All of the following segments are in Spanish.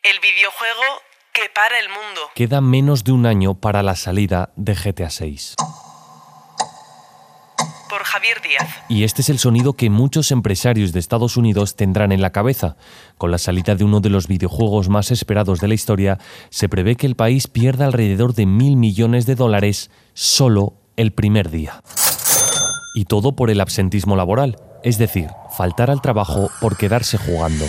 El videojuego que para el mundo. Queda menos de un año para la salida de GTA 6. Por Javier Díaz. Y este es el sonido que muchos empresarios de Estados Unidos tendrán en la cabeza. Con la salida de uno de los videojuegos más esperados de la historia, se prevé que el país pierda alrededor de $1.000 millones solo el primer día. Y todo por el absentismo laboral, es decir, faltar al trabajo por quedarse jugando.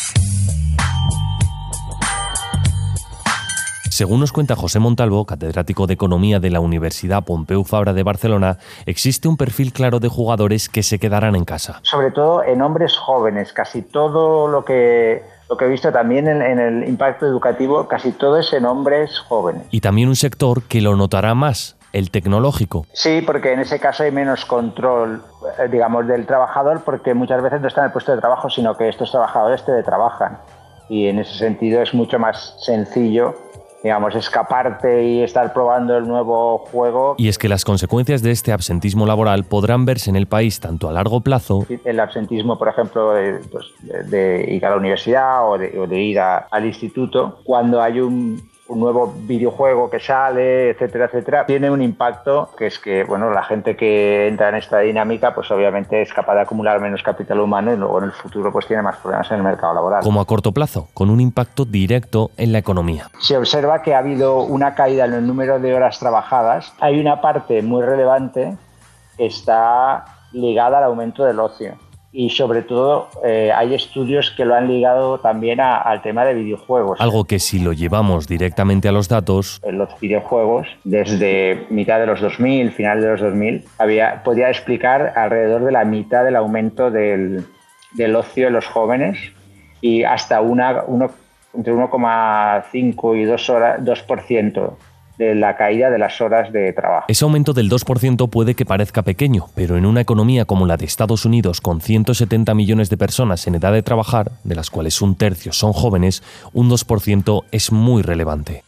Según nos cuenta José Montalvo, catedrático de Economía de la Universidad Pompeu Fabra de Barcelona, existe un perfil claro de jugadores que se quedarán en casa. Sobre todo en hombres jóvenes. Casi todo lo que he visto también en el impacto educativo, casi todo es en hombres jóvenes. Y también un sector que lo notará más, el tecnológico. Sí, porque en ese caso hay menos control, digamos, del trabajador, porque muchas veces no está en el puesto de trabajo, sino que estos trabajadores teletrabajan. Y en ese sentido es mucho más sencillo, digamos, escaparte y estar probando el nuevo juego. Y es que las consecuencias de este absentismo laboral podrán verse en el país tanto a largo plazo. El absentismo, por ejemplo, de ir a la universidad o de ir al instituto, cuando hay un nuevo videojuego que sale, etcétera, etcétera, tiene un impacto que es que, bueno, la gente que entra en esta dinámica, pues obviamente es capaz de acumular menos capital humano y luego en el futuro pues tiene más problemas en el mercado laboral. Como a corto plazo, con un impacto directo en la economía. Se observa que ha habido una caída en el número de horas trabajadas. Hay una parte muy relevante que está ligada al aumento del ocio. Y sobre todo hay estudios que lo han ligado también al tema de videojuegos. Algo que si lo llevamos directamente a los datos... Los videojuegos, desde mitad de los 2000, final de los 2000, podía explicar alrededor de la mitad del aumento del ocio de los jóvenes y hasta entre 1,5 y 2% de la caída de las horas de trabajo. Ese aumento del 2% puede que parezca pequeño, pero en una economía como la de Estados Unidos, con 170 millones de personas en edad de trabajar, de las cuales un tercio son jóvenes, un 2% es muy relevante.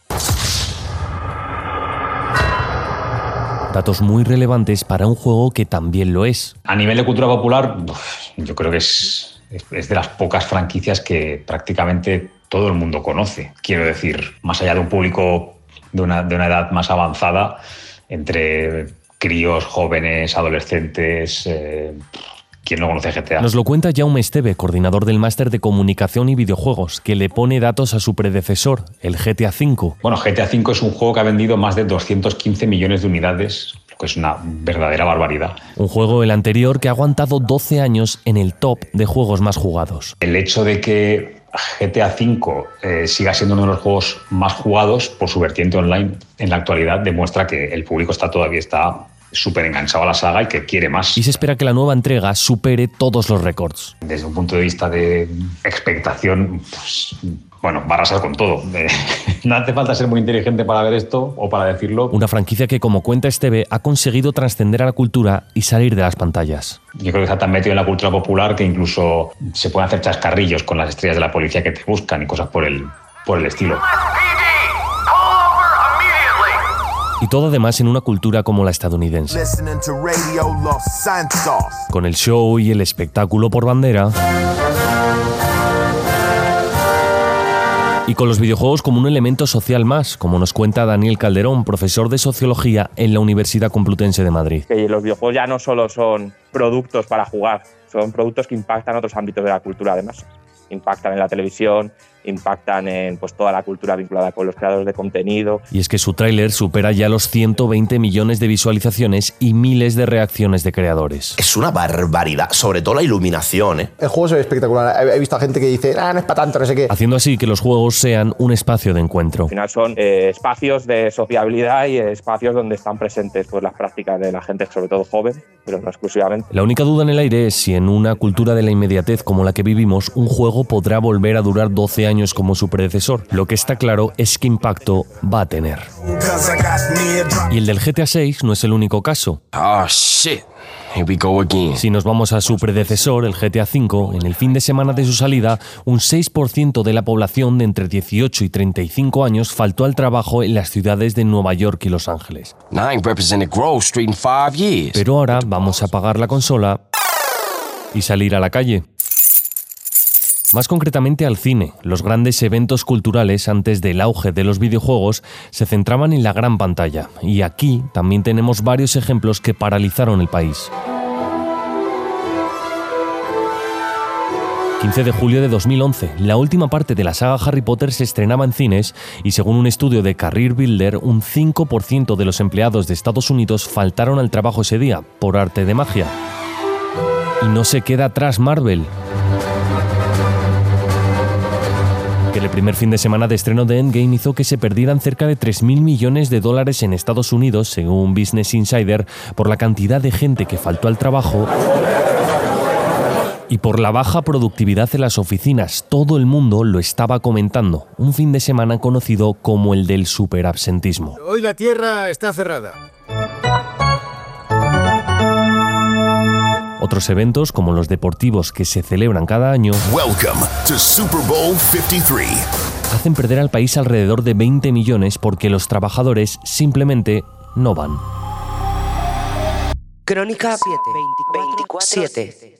Datos muy relevantes para un juego que también lo es. A nivel de cultura popular, yo creo que es de las pocas franquicias que prácticamente todo el mundo conoce. Quiero decir, más allá de un público de una edad más avanzada, entre críos, jóvenes, adolescentes, ¿quién no conoce GTA? Nos lo cuenta Jaume Esteve, coordinador del Máster de Comunicación y Videojuegos, que le pone datos a su predecesor, el GTA V. Bueno, GTA V es un juego que ha vendido más de 215 millones de unidades, lo que es una verdadera barbaridad. Un juego, el anterior, que ha aguantado 12 años en el top de juegos más jugados. El hecho de que GTA V siga siendo uno de los juegos más jugados por su vertiente online en la actualidad demuestra que el público todavía está súper enganchado a la saga y que quiere más. Y se espera que la nueva entrega supere todos los récords. Desde un punto de vista de expectación, pues, bueno, va a arrasar con todo. No hace falta ser muy inteligente para ver esto o para decirlo. Una franquicia que, como cuenta Esteve, ha conseguido trascender a la cultura y salir de las pantallas. Yo creo que está tan metido en la cultura popular que incluso se pueden hacer chascarrillos con las estrellas de la policía que te buscan y cosas por el estilo. Y todo además en una cultura como la estadounidense. Con el show y el espectáculo por bandera. Y con los videojuegos como un elemento social más, como nos cuenta Daniel Calderón, profesor de Sociología en la Universidad Complutense de Madrid. Que los videojuegos ya no solo son productos para jugar, son productos que impactan en otros ámbitos de la cultura además. Impactan en la televisión, impactan en toda la cultura vinculada con los creadores de contenido. Y es que su tráiler supera ya los 120 millones de visualizaciones y miles de reacciones de creadores. Es una barbaridad, sobre todo la iluminación, ¿eh? El juego se ve espectacular. He visto a gente que dice, no es para tanto, no sé qué. Haciendo así que los juegos sean un espacio de encuentro. Al final son espacios de sociabilidad y espacios donde están presentes las prácticas de la gente, sobre todo joven, pero no exclusivamente. La única duda en el aire es si en una cultura de la inmediatez como la que vivimos, un juego podrá volver a durar 12 años como su predecesor. Lo que está claro es qué impacto va a tener. Y el del GTA 6 no es el único caso. Oh, shit. Here we go again. Si nos vamos a su predecesor, el GTA V, en el fin de semana de su salida, un 6% de la población de entre 18 y 35 años faltó al trabajo en las ciudades de Nueva York y Los Ángeles. Pero ahora vamos a apagar la consola y salir a la calle. Más concretamente al cine. Los grandes eventos culturales antes del auge de los videojuegos se centraban en la gran pantalla. Y aquí también tenemos varios ejemplos que paralizaron el país. 15 de julio de 2011, la última parte de la saga Harry Potter se estrenaba en cines y según un estudio de Career Builder, un 5% de los empleados de Estados Unidos faltaron al trabajo ese día, por arte de magia. Y no se queda atrás Marvel, que el primer fin de semana de estreno de Endgame hizo que se perdieran cerca de $3.000 millones en Estados Unidos, según Business Insider, por la cantidad de gente que faltó al trabajo y por la baja productividad en las oficinas. Todo el mundo lo estaba comentando. Un fin de semana conocido como el del superabsentismo. Hoy la Tierra está cerrada. Otros eventos, como los deportivos que se celebran cada año, Welcome to Super Bowl 53. Hacen perder al país alrededor de 20 millones porque los trabajadores simplemente no van. Crónica 24/7.